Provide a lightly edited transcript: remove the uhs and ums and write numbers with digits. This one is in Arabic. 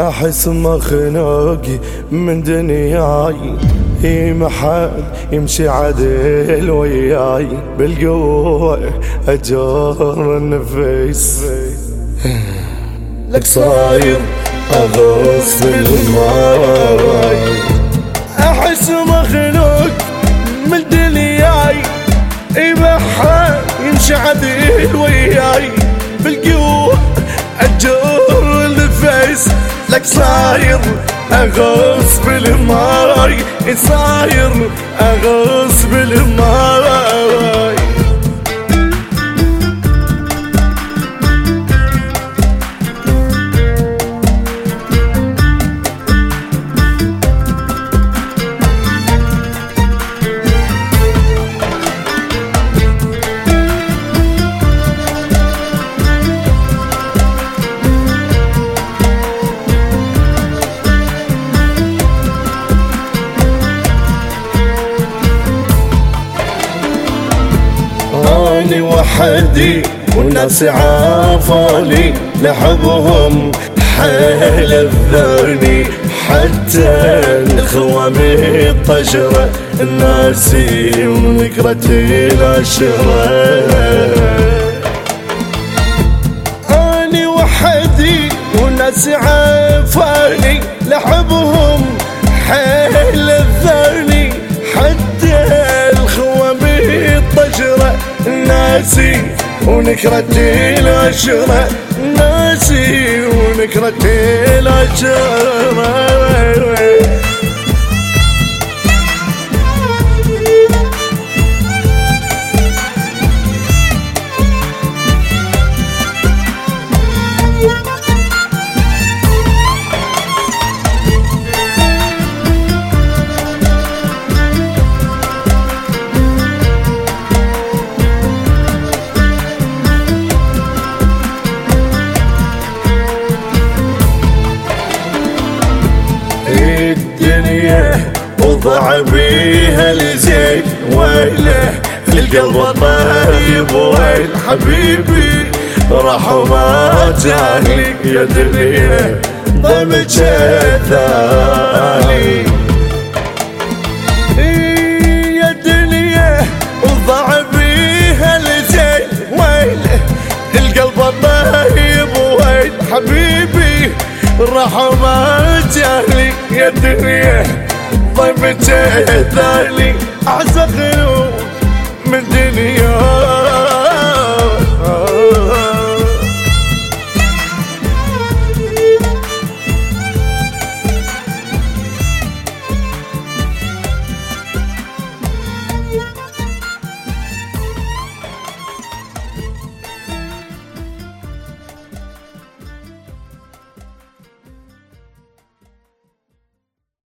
احس مخنوقي من دنياي، ما حد يمشي عدل وياي، بالقوة اجر النفس لك صاير اغص بالماي. احس مخنوق من دنياي، ما حد يمشي عدل وياي، بالقوة اجر النفس لك صاير اغص بالماي، صاير اغص بالماي. أني وحدي والناس عافوني، لحبهم حيل الذرني، حتى الخوة مطجرة الناسي وذكرتي العشرة. أني وحدي والناس عافوني، لحبهم حيل الذرني، حتى الخوة مطجرة ناسي ونكرتي العشرة، ناسي ونكرتي العشرة. الدنيا وضع بيها الزين، ويله القلب الطيب ويل حبيبي، راح وما جاني يا دنيا ضمك الثاني. يا دنيا وضع بيها الزين، ويله القلب الطيب ويل حبيبي، راح وما جاني يا دنيا ضمك الثاني. اعز خلوق من دنيا